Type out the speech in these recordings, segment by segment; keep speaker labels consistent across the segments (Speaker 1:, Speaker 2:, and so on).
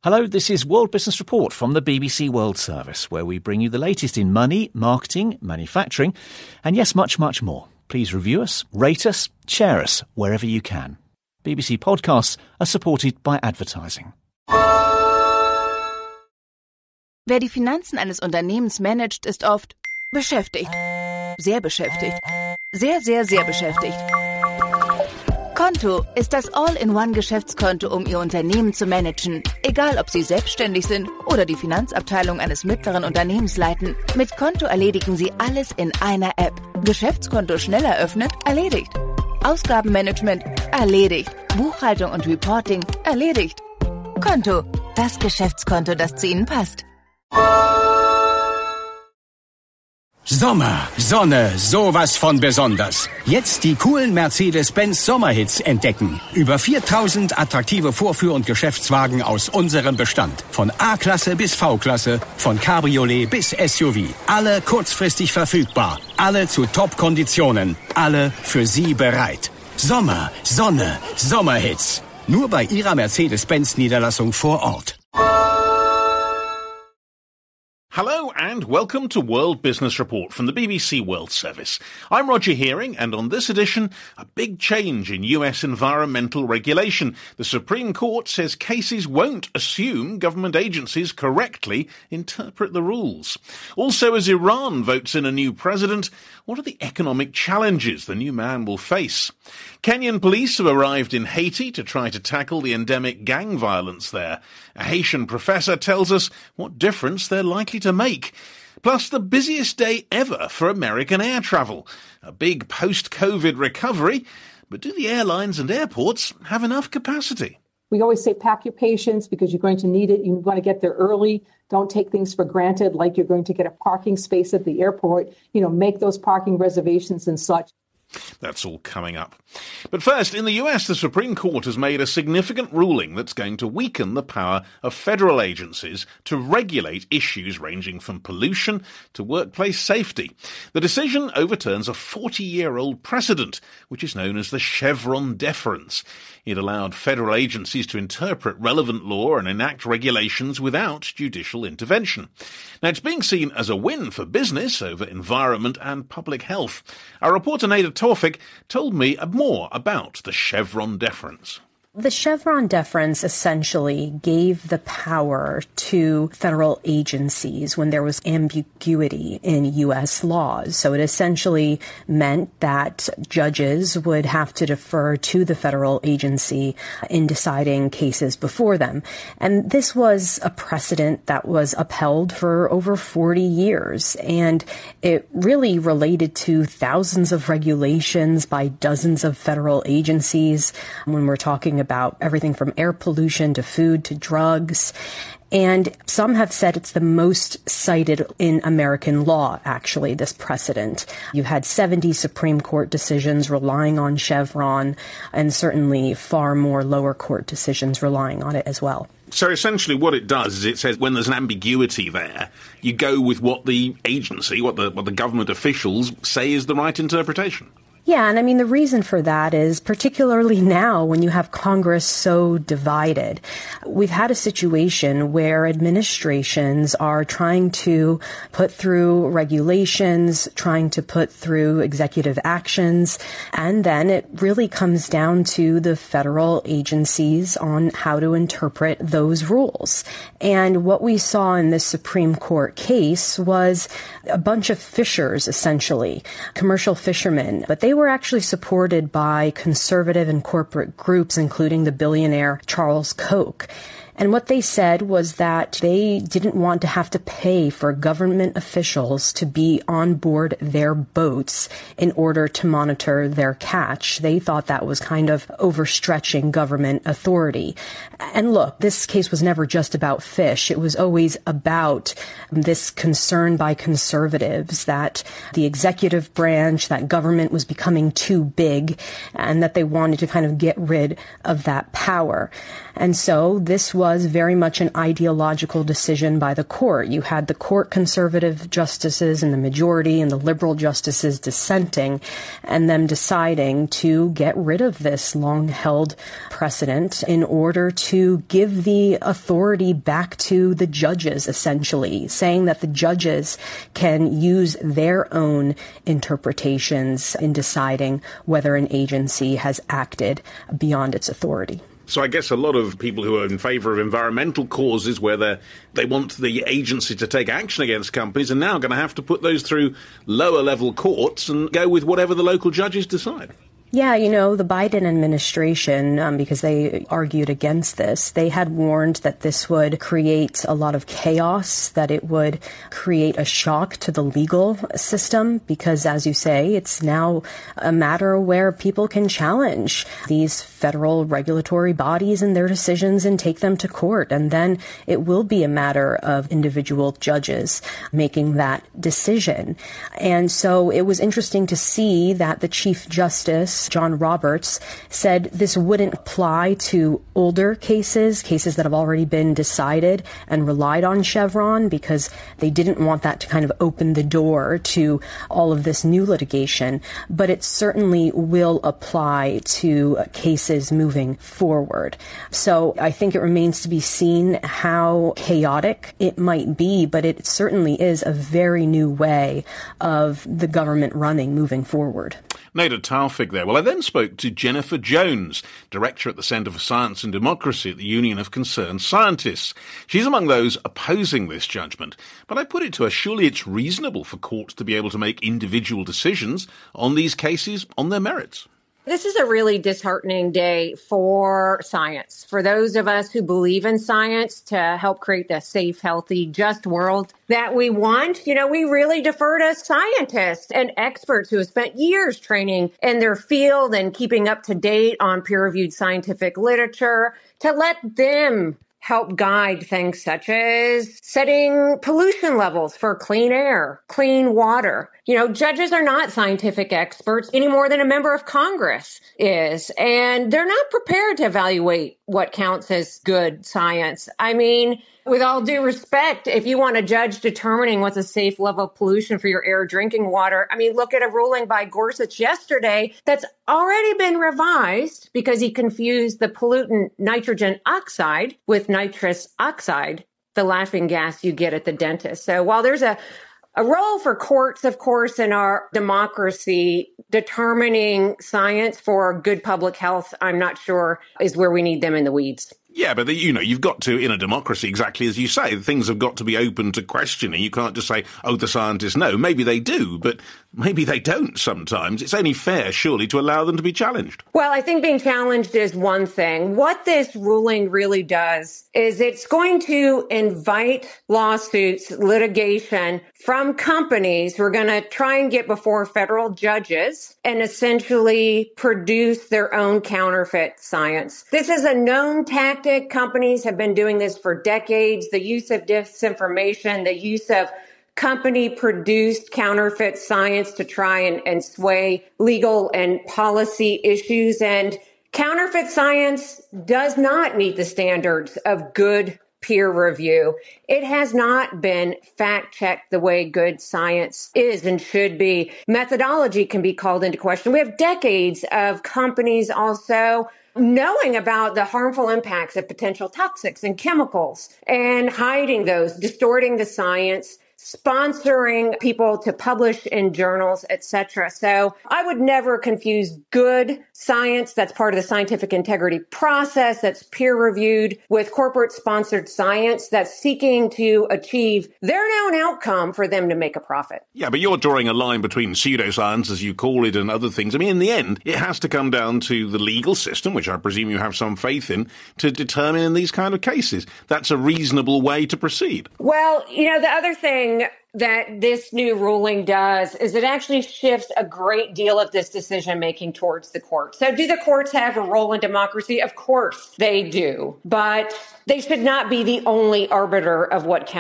Speaker 1: Hello, this is World Business Report from the BBC World Service, where we bring you the latest in money, marketing, manufacturing, and yes, much, much more. Please review us, rate us, share us wherever you can. BBC podcasts are supported by advertising.
Speaker 2: Wer die Finanzen eines Unternehmens managt, ist oft beschäftigt. Sehr beschäftigt. Sehr, sehr, sehr beschäftigt. Konto ist das All-in-One-Geschäftskonto, um Ihr Unternehmen zu managen. Egal, ob Sie selbstständig sind oder die Finanzabteilung eines mittleren Unternehmens leiten. Mit Konto erledigen Sie alles in einer App. Geschäftskonto schnell eröffnet, erledigt. Ausgabenmanagement, erledigt. Buchhaltung und Reporting, erledigt. Konto, das Geschäftskonto, das zu Ihnen passt.
Speaker 3: Sommer, Sonne, sowas von besonders. Jetzt die coolen Mercedes-Benz Sommerhits entdecken. Über 4000 attraktive Vorführ- und Geschäftswagen aus unserem Bestand. Von A-Klasse bis V-Klasse, von Cabriolet bis SUV. Alle kurzfristig verfügbar. Alle zu Top-Konditionen. Alle für Sie bereit. Sommer, Sonne, Sommerhits. Nur bei Ihrer Mercedes-Benz-Niederlassung vor Ort.
Speaker 4: Hello and welcome to World Business Report from the BBC World Service. I'm Roger Hearing, and on this edition, a big change in US environmental regulation. The Supreme Court says cases won't assume government agencies correctly interpret the rules. Also, as Iran votes in a new president, what are the economic challenges the new man will face? Kenyan police have arrived in Haiti to try to tackle the endemic gang violence there. A Haitian professor tells us what difference they're likely to make. Plus, the busiest day ever for American air travel. A big post-COVID recovery. But do the airlines and airports have enough capacity?
Speaker 5: We always say pack your patience because you're going to need it. You want to get there early. Don't take things for granted like you're going to get a parking space at the airport. Make those parking reservations and such.
Speaker 4: That's all coming up. But first, in the US, the Supreme Court has made a significant ruling that's going to weaken the power of federal agencies to regulate issues ranging from pollution to workplace safety. The decision overturns a 40-year-old precedent, which is known as the Chevron deference. It allowed federal agencies to interpret relevant law and enact regulations without judicial intervention. Now, it's being seen as a win for business over environment and public health. Our reporter Neda Tawfik told me more about the Chevron deference.
Speaker 6: The Chevron deference essentially gave the power to federal agencies when there was ambiguity in U.S. laws. So it essentially meant that judges would have to defer to the federal agency in deciding cases before them. And this was a precedent that was upheld for over 40 years. And it really related to thousands of regulations by dozens of federal agencies when we're talking about everything from air pollution to food to drugs. And some have said it's the most cited in American law, actually, this precedent. You had 70 Supreme Court decisions relying on Chevron, and certainly far more lower court decisions relying on it as well.
Speaker 4: So essentially what it does is it says when there's an ambiguity there, you go with what the agency, what the government officials say is the right interpretation.
Speaker 6: Yeah, and I mean, the reason for that is particularly now when you have Congress so divided. We've had a situation where administrations are trying to put through regulations, trying to put through executive actions, and then it really comes down to the federal agencies on how to interpret those rules. And what we saw in this Supreme Court case was a bunch of fishers, essentially, commercial fishermen, but they were actually supported by conservative and corporate groups, including the billionaire Charles Koch. And what they said was that they didn't want to have to pay for government officials to be on board their boats in order to monitor their catch. They thought that was kind of overstretching government authority. And look, this case was never just about fish. It was always about this concern by conservatives that the executive branch, that government was becoming too big, and that they wanted to kind of get rid of that power. And so this was very much an ideological decision by the court. You had the court conservative justices in the majority and the liberal justices dissenting, and them deciding to get rid of this long-held precedent in order to give the authority back to the judges, essentially, saying that the judges can use their own interpretations in deciding whether an agency has acted beyond its authority.
Speaker 4: So I guess a lot of people who are in favour of environmental causes where they want the agency to take action against companies are now going to have to put those through lower level courts and go with whatever the local judges decide.
Speaker 6: Yeah, the Biden administration, because they argued against this, they had warned that this would create a lot of chaos, that it would create a shock to the legal system, because, as you say, it's now a matter where people can challenge these federal regulatory bodies and their decisions and take them to court. And then it will be a matter of individual judges making that decision. And so it was interesting to see that the Chief Justice, John Roberts, said this wouldn't apply to older cases that have already been decided and relied on Chevron, because they didn't want that to kind of open the door to all of this new litigation. But it certainly will apply to cases moving forward. So I think it remains to be seen how chaotic it might be, but it certainly is a very new way of the government running moving forward.
Speaker 4: Neda Tawfik there. Well, I then spoke to Jennifer Jones, Director at the Centre for Science and Democracy at the Union of Concerned Scientists. She's among those opposing this judgment. But I put it to her, surely it's reasonable for courts to be able to make individual decisions on these cases on their merits.
Speaker 7: This is a really disheartening day for science, for those of us who believe in science to help create the safe, healthy, just world that we want. We really defer to scientists and experts who have spent years training in their field and keeping up to date on peer-reviewed scientific literature to let them help guide things such as setting pollution levels for clean air, clean water. Judges are not scientific experts any more than a member of Congress is, and they're not prepared to evaluate what counts as good science. I mean, with all due respect, if you want a judge determining what's a safe level of pollution for your air drinking water, look at a ruling by Gorsuch yesterday that's already been revised because he confused the pollutant nitrogen oxide with nitrous oxide, the laughing gas you get at the dentist. So while there's a role for courts, of course, in our democracy, determining science for good public health, I'm not sure is where we need them in the weeds.
Speaker 4: Yeah, but you've got to, in a democracy, exactly as you say, things have got to be open to questioning. You can't just say, the scientists know. Maybe they do, but maybe they don't sometimes. It's only fair, surely, to allow them to be challenged.
Speaker 7: Well, I think being challenged is one thing. What this ruling really does is it's going to invite lawsuits, litigation from companies who are going to try and get before federal judges and essentially produce their own counterfeit science. This is a known tactic. Companies have been doing this for decades. The use of disinformation, the use of company-produced counterfeit science to try and sway legal and policy issues. And counterfeit science does not meet the standards of good peer review. It has not been fact-checked the way good science is and should be. Methodology can be called into question. We have decades of companies also knowing about the harmful impacts of potential toxics and chemicals and hiding those, distorting the science, sponsoring people to publish in journals, etc. So I would never confuse good science that's part of the scientific integrity process, that's peer-reviewed, with corporate-sponsored science that's seeking to achieve their own outcome for them to make a profit.
Speaker 4: Yeah, but you're drawing a line between pseudoscience, as you call it, and other things. In the end, it has to come down to the legal system, which I presume you have some faith in, to determine in these kind of cases. That's a reasonable way to proceed.
Speaker 7: Well, the other thing that this new ruling does is it actually shifts a great deal of this decision-making towards the courts. So do the courts have a role in democracy? Of course they do. But they should not be the only arbiter of what counts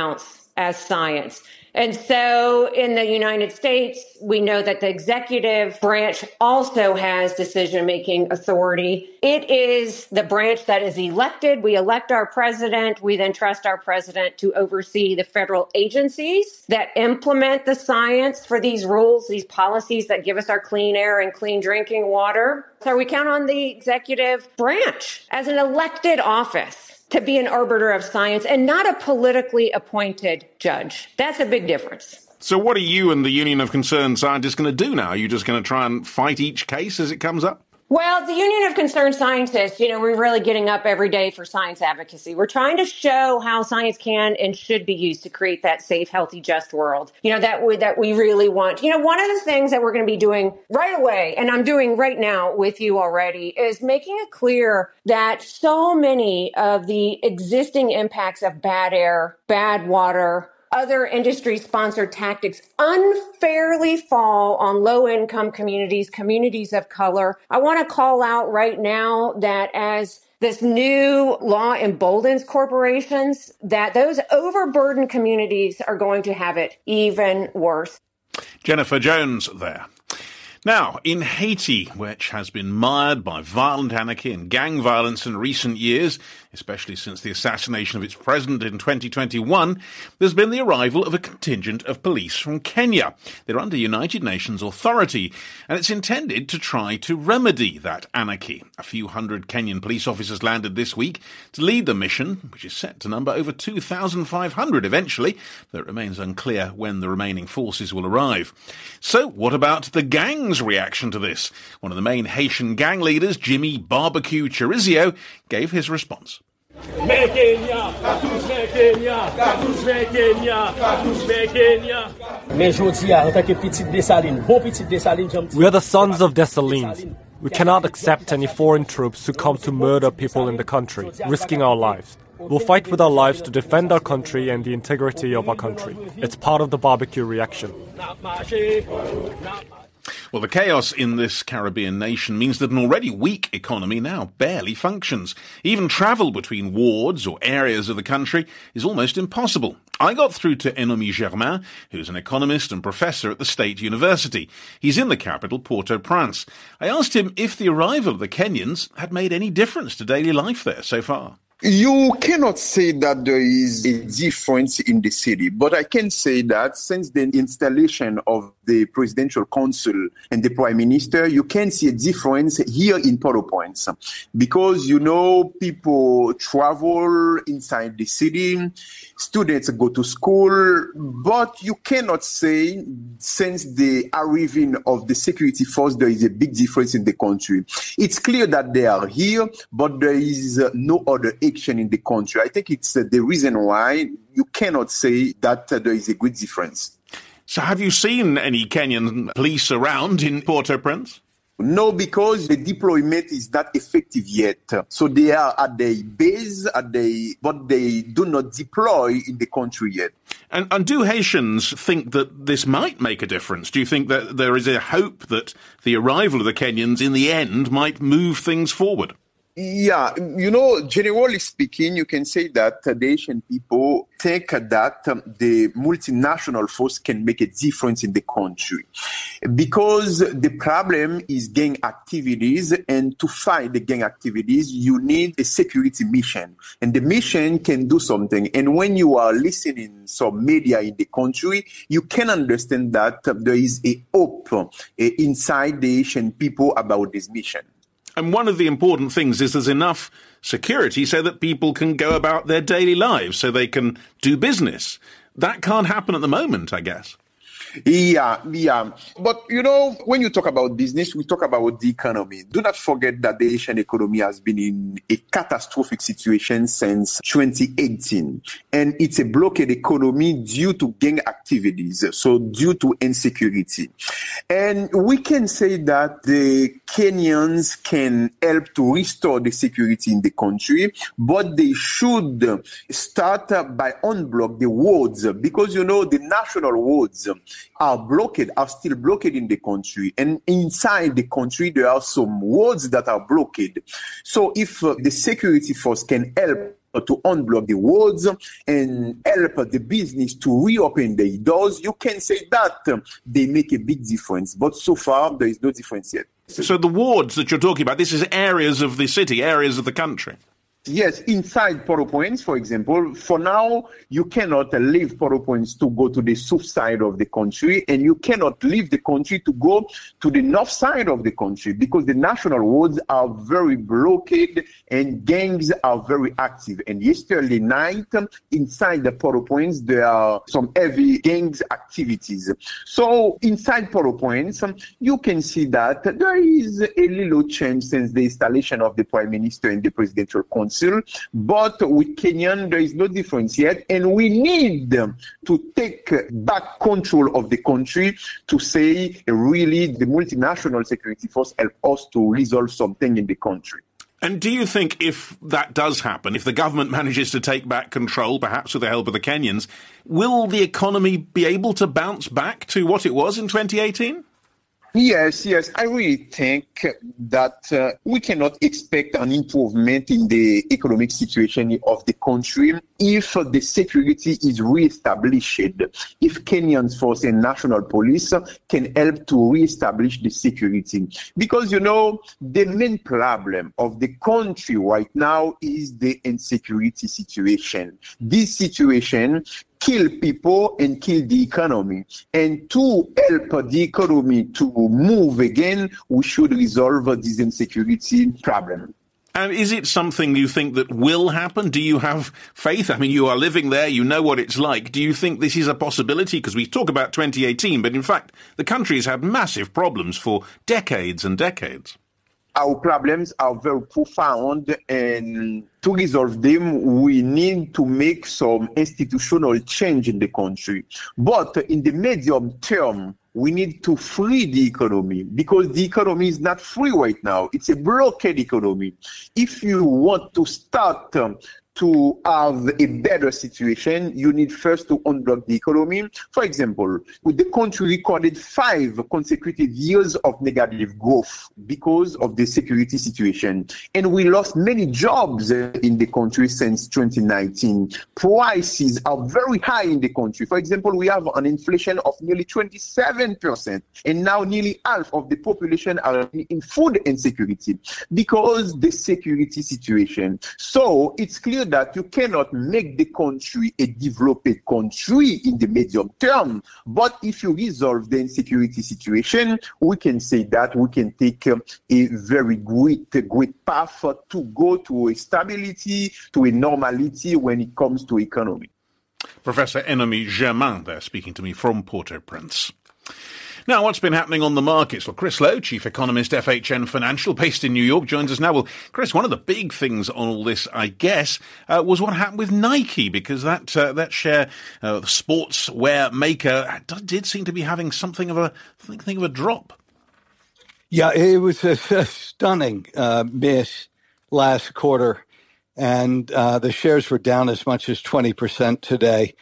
Speaker 7: as science. And so in the United States, we know that the executive branch also has decision-making authority. It is the branch that is elected. We elect our president. We then trust our president to oversee the federal agencies that implement the science for these rules, these policies that give us our clean air and clean drinking water. So we count on the executive branch as an elected office to be an arbiter of science and not a politically appointed judge. That's a big difference.
Speaker 4: So what are you and the Union of Concerned Scientists going to do now? Are you just going to try and fight each case as it comes up?
Speaker 7: Well, the Union of Concerned Scientists, we're really getting up every day for science advocacy. We're trying to show how science can and should be used to create that safe, healthy, just world, that we really want. One of the things that we're going to be doing right away, and I'm doing right now with you already, is making it clear that so many of the existing impacts of bad air, bad water, other industry-sponsored tactics unfairly fall on low-income communities, communities of color. I want to call out right now that as this new law emboldens corporations, that those overburdened communities are going to have it even worse.
Speaker 4: Jennifer Jones there. Now, in Haiti, which has been mired by violent anarchy and gang violence in recent years, especially since the assassination of its president in 2021, there's been the arrival of a contingent of police from Kenya. They're under United Nations authority, and it's intended to try to remedy that anarchy. A few hundred Kenyan police officers landed this week to lead the mission, which is set to number over 2,500 eventually, though it remains unclear when the remaining forces will arrive. So, what about the gang's reaction to this? One of the main Haitian gang leaders, Jimmy Barbecue Chirizio, gave his response.
Speaker 8: We are the sons of Dessalines. We cannot accept any foreign troops who come to murder people in the country, risking our lives. We'll fight with our lives to defend our country and the integrity of our country. It's part of the barbecue reaction.
Speaker 4: Well, the chaos in this Caribbean nation means that an already weak economy now barely functions. Even travel between wards or areas of the country is almost impossible. I got through to Enomi Germain, who's an economist and professor at the State University. He's in the capital, Port-au-Prince. I asked him if the arrival of the Kenyans had made any difference to daily life there so far.
Speaker 9: You cannot say that there is a difference in the city, but I can say that since the installation of the Presidential Council and the Prime Minister, you can see a difference here in Port-au-Prince because, people travel inside the city, students go to school, but you cannot say since the arriving of the security force, there is a big difference in the country. It's clear that they are here, but there is no other action in the country. I think it's the reason why you cannot say that there is a great difference.
Speaker 4: So have you seen any Kenyan police around in Port-au-Prince?
Speaker 9: No, because the deployment is not effective yet. So they are at the base, but they do not deploy in the country yet.
Speaker 4: And do Haitians think that this might make a difference? Do you think that there is a hope that the arrival of the Kenyans in the end might move things forward?
Speaker 9: Yeah, generally speaking, you can say that the Haitian people think that the multinational force can make a difference in the country because the problem is gang activities, and to fight the gang activities, you need a security mission, and the mission can do something. And when you are listening some media in the country, you can understand that there is a hope inside the Haitian people about this mission.
Speaker 4: And one of the important things is there's enough security so that people can go about their daily lives, so they can do business. That can't happen at the moment, I guess.
Speaker 9: Yeah. But, when you talk about business, we talk about the economy. Do not forget that the Haitian economy has been in a catastrophic situation since 2018. And it's a blockade economy due to gang activities, so due to insecurity. And we can say that the Kenyans can help to restore the security in the country, but they should start by unblock the roads because, the national roads are still blocked in the country. And inside the country, there are some roads that are blocked. So if the security force can help to unblock the roads and help the business to reopen the doors, you can say that they make a big difference. But so far, there is no difference yet.
Speaker 4: So the wards that you're talking about, this is areas of the city, areas of the country.
Speaker 9: Yes, inside Port-au-Prince, for example, for now, you cannot leave Port-au-Prince to go to the south side of the country, and you cannot leave the country to go to the north side of the country because the national roads are very blockaded and gangs are very active. And yesterday night, inside the Port-au-Prince, there are some heavy gangs activities. So inside Port-au-Prince, you can see that there is a little change since the installation of the Prime Minister and the Presidential Council. But with Kenyan, there is no difference yet. And we need to take back control of the country to say, really, the multinational security force help us to resolve something in the country.
Speaker 4: And do you think if that does happen, if the government manages to take back control, perhaps with the help of the Kenyans, will the economy be able to bounce back to what it was in 2018?
Speaker 9: Yes. I really think that we cannot expect an improvement in the economic situation of the country if the security is reestablished, if Kenyan force and national police can help to reestablish the security. Because, the main problem of the country right now is the insecurity situation. This situation kill people and kill the economy. And to help the economy to move again, we should resolve this insecurity problem.
Speaker 4: And is it something you think that will happen? Do you have faith? I mean, you are living there, you know what it's like. Do you think this is a possibility? Because we talk about 2018, but in fact, the country has had massive problems for decades and decades.
Speaker 9: Our problems are very profound, and to resolve them, we need to make some institutional change in the country. But in the medium term, we need to free the economy because the economy is not free right now. It's a blockade economy. If you want to start to have a better situation, you need first to unblock the economy. For example, the country recorded 5 consecutive years of negative growth because of the security situation. And we lost many jobs in the country since 2019. Prices are very high in the country. For example, we have an inflation of nearly 27%. And now nearly half of the population are in food insecurity because the security situation. So it's clear that you cannot make the country a developed country in the medium term. But if you resolve the insecurity situation, we can say that we can take a very great path to go to a stability, to a normality when it comes to economy.
Speaker 4: Professor Enomi Germain there speaking to me from Port-au-Prince. Now, what's been happening on the markets? Well, Chris Lowe, Chief Economist, FHN Financial, based in New York, joins us now. Well, Chris, one of the big things on all this, I guess, was what happened with Nike, because that share, the sportswear maker, did seem to be having something of a drop.
Speaker 10: Yeah, it was a stunning miss last quarter, and the shares were down as much as 20% today.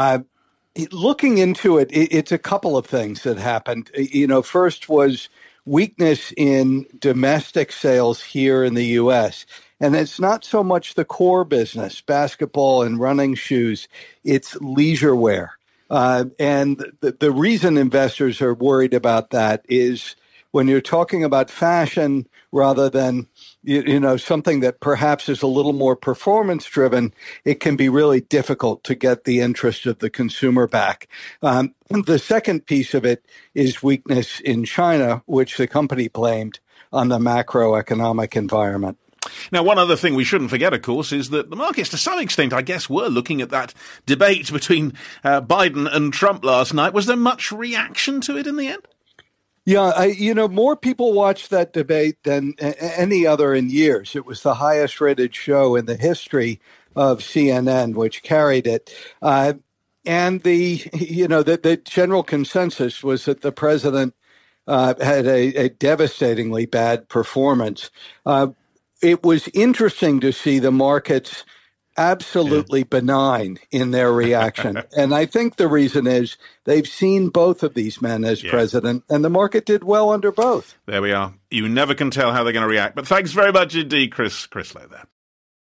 Speaker 10: Looking into it, it's a couple of things that happened. First was weakness in domestic sales here in the U.S. And it's not so much the core business, basketball and running shoes, it's leisure wear. And the reason investors are worried about that is when you're talking about fashion rather than, something that perhaps is a little more performance driven, it can be really difficult to get the interest of the consumer back. The second piece of it is weakness in China, which the company blamed on the macroeconomic environment.
Speaker 4: Now, one other thing we shouldn't forget, of course, is that the markets, to some extent, I guess, were looking at that debate between Biden and Trump last night. Was there much reaction to it in the end?
Speaker 10: Yeah, more people watched that debate than any other in years. It was the highest rated show in the history of CNN, which carried it. And the general consensus was that the president had a devastatingly bad performance. It was interesting to see the markets absolutely benign in their reaction. And I think the reason is they've seen both of these men as president, and the market did well under both.
Speaker 4: There we are. You never can tell how they're going to react. But thanks very much indeed, Chris Lowe there.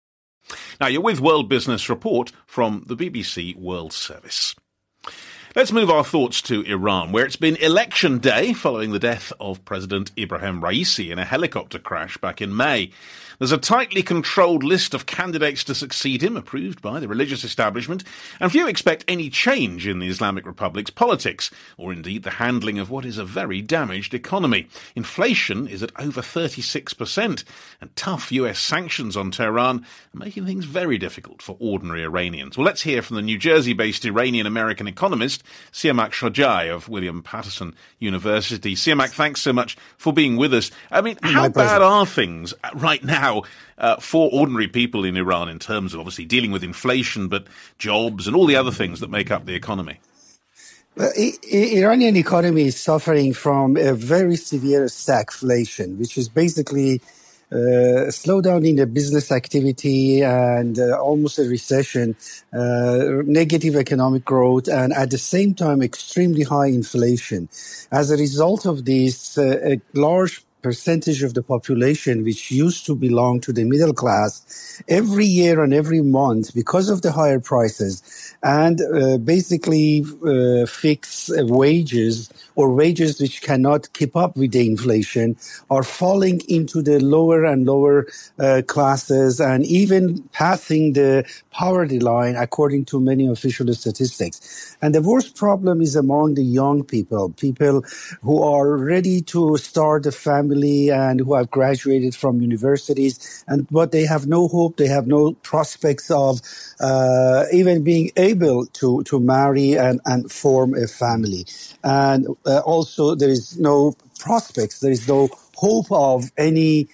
Speaker 4: Now, you're with World Business Report from the BBC World Service. Let's move our thoughts to Iran, where it's been election day following the death of President Ibrahim Raisi in a helicopter crash back in May. There's a tightly controlled list of candidates to succeed him, approved by the religious establishment, and few expect any change in the Islamic Republic's politics, or indeed the handling of what is a very damaged economy. Inflation is at over 36%, and tough US sanctions on Tehran are making things very difficult for ordinary Iranians. Well, let's hear from the New Jersey-based Iranian-American economist, Siamak Shojai of William Patterson University. Siamak, thanks so much for being with us. I mean, how bad are things right now for ordinary people in Iran in terms of obviously dealing with inflation, but jobs and all the other things that make up the economy?
Speaker 11: Iranian economy is suffering from a very severe stagflation, which is basically a slowdown in the business activity and almost a recession, negative economic growth, and at the same time extremely high inflation. As a result of this, a large percentage of the population which used to belong to the middle class every year and every month, because of the higher prices and basically fixed wages or wages which cannot keep up with the inflation, are falling into the lower and lower classes and even passing the poverty line according to many official statistics. And the worst problem is among the young people who are ready to start a family and who have graduated from universities, but they have no hope, they have no prospects of even being able to marry and form a family. And also there is no prospects, there is no hope of any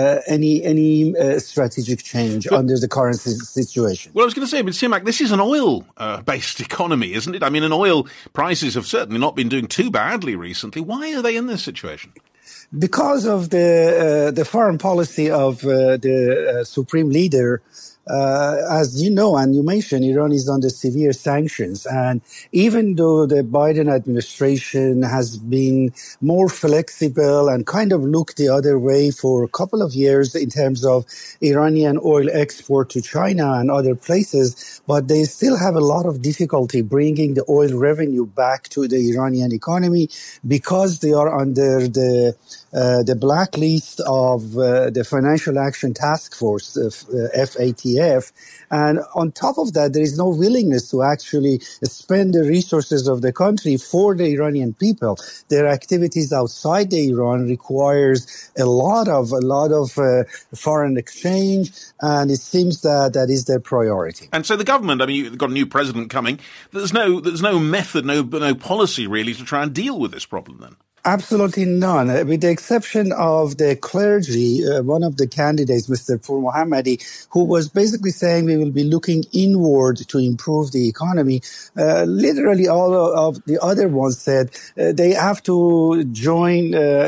Speaker 11: strategic change under the current situation.
Speaker 4: Well, I was going to say, but Siamak, this is an oil-based economy, isn't it? I mean, and oil prices have certainly not been doing too badly recently. Why are they in this situation?
Speaker 11: Because of the foreign policy of the supreme leader. As you know, and you mentioned, Iran is under severe sanctions. And even though the Biden administration has been more flexible and kind of looked the other way for a couple of years in terms of Iranian oil export to China and other places, but they still have a lot of difficulty bringing the oil revenue back to the Iranian economy because they are under the blacklist of the Financial Action Task Force, FATF. And on top of that, there is no willingness to actually spend the resources of the country for the Iranian people. Their activities outside the Iran requires a lot of foreign exchange, and it seems that is their priority.
Speaker 4: And so the government, I mean, you've got a new president coming. There's no method, no policy really to try and deal with this problem then.
Speaker 11: Absolutely none. With the exception of the clergy, one of the candidates, Mr. Pur Mohammadi, who was basically saying we will be looking inward to improve the economy. Literally all of the other ones said they have to join,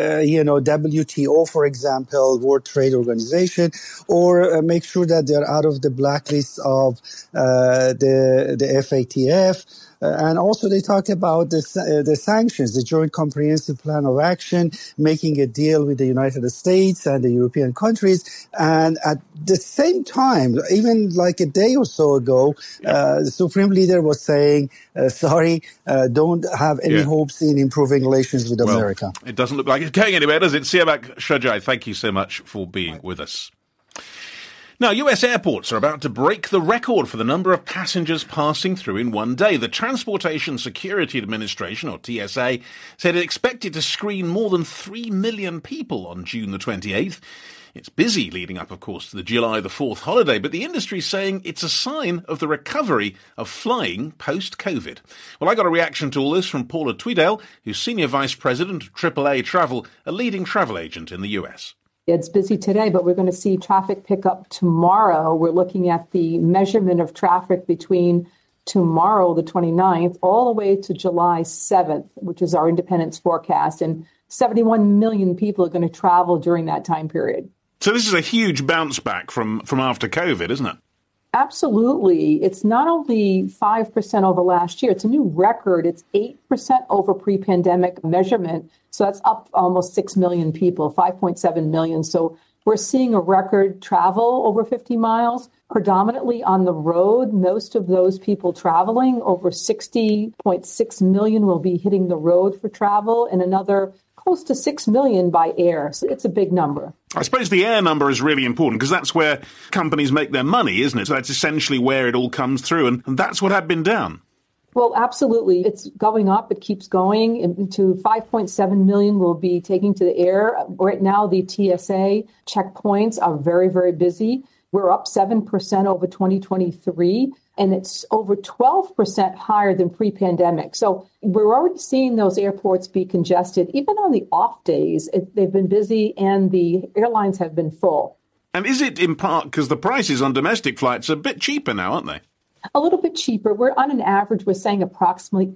Speaker 11: WTO, for example, World Trade Organization, or make sure that they're out of the blacklist of the FATF. And also they talked about the sanctions, the Joint Comprehensive Plan of Action, making a deal with the United States and the European countries. And at the same time, even like a day or so ago, the Supreme Leader was saying, don't have any hopes in improving relations with America.
Speaker 4: It doesn't look like it's going anywhere, does it? Siamak Shojai, thank you so much for being with us. Now, US airports are about to break the record for the number of passengers passing through in one day. The Transportation Security Administration, or TSA, said it expected to screen more than 3 million people on June the 28th. It's busy leading up, of course, to the July the 4th holiday, but the industry's saying it's a sign of the recovery of flying post-COVID. Well, I got a reaction to all this from Paula Tweedale, who's Senior Vice President of AAA Travel, a leading travel agent in the US.
Speaker 5: It's busy today, but we're going to see traffic pick up tomorrow. We're looking at the measurement of traffic between tomorrow, the 29th, all the way to July 7th, which is our independence forecast. And 71 million people are going to travel during that time period.
Speaker 4: So this is a huge bounce back from after COVID, isn't it?
Speaker 5: Absolutely. It's not only 5% over last year, it's a new record. It's 8% over pre-pandemic measurement. So that's up almost 6 million people, 5.7 million. So We're seeing a record travel over 50 miles, predominantly on the road. Most of those people traveling, over 60.6 million, will be hitting the road for travel, and another close to 6 million by air. So it's a big number.
Speaker 4: I suppose the air number is really important because that's where companies make their money, isn't it? So that's essentially where it all comes through, and that's what had been down.
Speaker 5: Well, absolutely. It's going up. It keeps going. To 5.7 million will be taking to the air. Right now, the TSA checkpoints are very, very busy. We're up 7% over 2023, and it's over 12% higher than pre-pandemic. So we're already seeing those airports be congested. Even on the off days, they've been busy and the airlines have been full.
Speaker 4: And is it in part because the prices on domestic flights are a bit cheaper now, aren't they?
Speaker 5: A little bit cheaper. We're on an average, we're saying approximately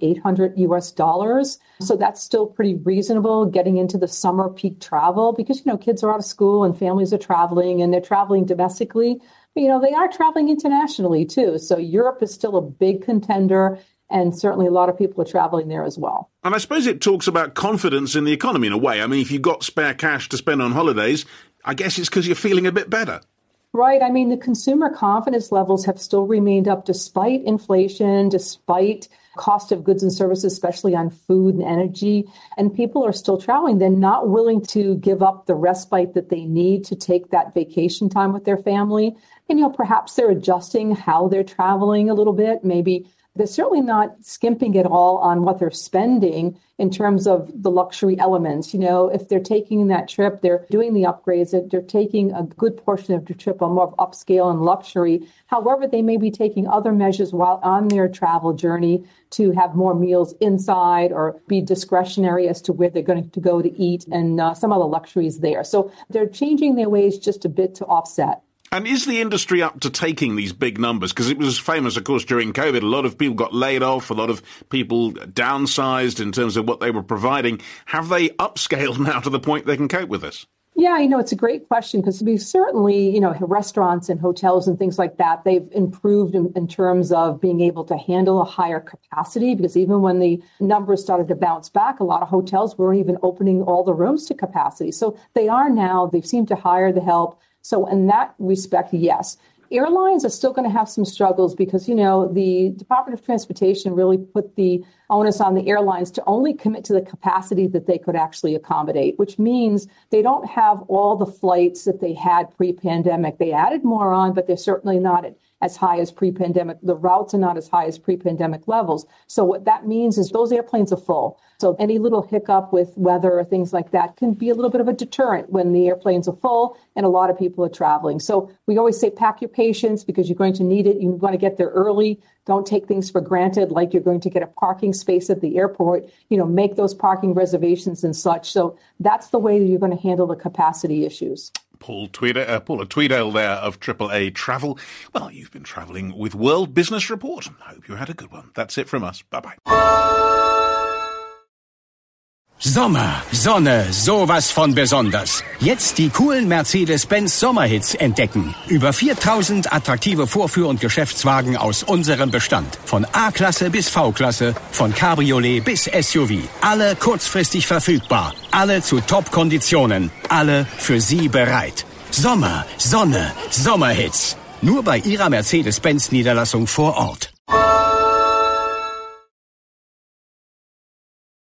Speaker 5: $800. So that's still pretty reasonable getting into the summer peak travel because, kids are out of school and families are traveling and they're traveling domestically. But, they are traveling internationally too. So Europe is still a big contender. And certainly a lot of people are traveling there as well.
Speaker 4: And I suppose it talks about confidence in the economy in a way. I mean, if you've got spare cash to spend on holidays, I guess it's because you're feeling a bit better.
Speaker 5: Right. I mean, the consumer confidence levels have still remained up despite inflation, despite cost of goods and services, especially on food and energy. And people are still traveling. They're not willing to give up the respite that they need to take that vacation time with their family. And, perhaps they're adjusting how they're traveling a little bit. Maybe they're certainly not skimping at all on what they're spending in terms of the luxury elements. If they're taking that trip, they're doing the upgrades, they're taking a good portion of the trip on more of upscale and luxury. However, they may be taking other measures while on their travel journey to have more meals inside or be discretionary as to where they're going to go to eat and some other luxuries there. So they're changing their ways just a bit to offset.
Speaker 4: And is the industry up to taking these big numbers? Because it was famous, of course, during COVID. A lot of people got laid off. A lot of people downsized in terms of what they were providing. Have they upscaled now to the point they can cope with this?
Speaker 5: Yeah, it's a great question because we certainly, restaurants and hotels and things like that, they've improved in terms of being able to handle a higher capacity because even when the numbers started to bounce back, a lot of hotels weren't even opening all the rooms to capacity. So they are now, they seem to hire the help. So in that respect, yes. Airlines are still going to have some struggles because, the Department of Transportation really put the onus on the airlines to only commit to the capacity that they could actually accommodate, which means they don't have all the flights that they had pre-pandemic. They added more on, but they're certainly not as high as pre-pandemic. The routes are not as high as pre-pandemic levels. So what that means is those airplanes are full. So any little hiccup with weather or things like that can be a little bit of a deterrent when the airplanes are full and a lot of people are traveling. So we always say pack your patience because you're going to need it. You want to get there early. Don't take things for granted like you're going to get a parking space at the airport. Make those parking reservations and such. So that's the way that you're going to handle the capacity issues.
Speaker 4: Paula Tweedale there of AAA Travel. Well, you've been travelling with World Business Report. I hope you had a good one. That's it from us. Bye-bye.
Speaker 3: Sommer, Sonne, sowas von besonders. Jetzt die coolen Mercedes-Benz Sommerhits entdecken. Über 4000 attraktive Vorführ- und Geschäftswagen aus unserem Bestand. Von A-Klasse bis V-Klasse, von Cabriolet bis SUV. Alle kurzfristig verfügbar. Alle zu Top-Konditionen. Alle für Sie bereit. Sommer, Sonne, Sommerhits. Nur bei Ihrer Mercedes-Benz Niederlassung vor Ort.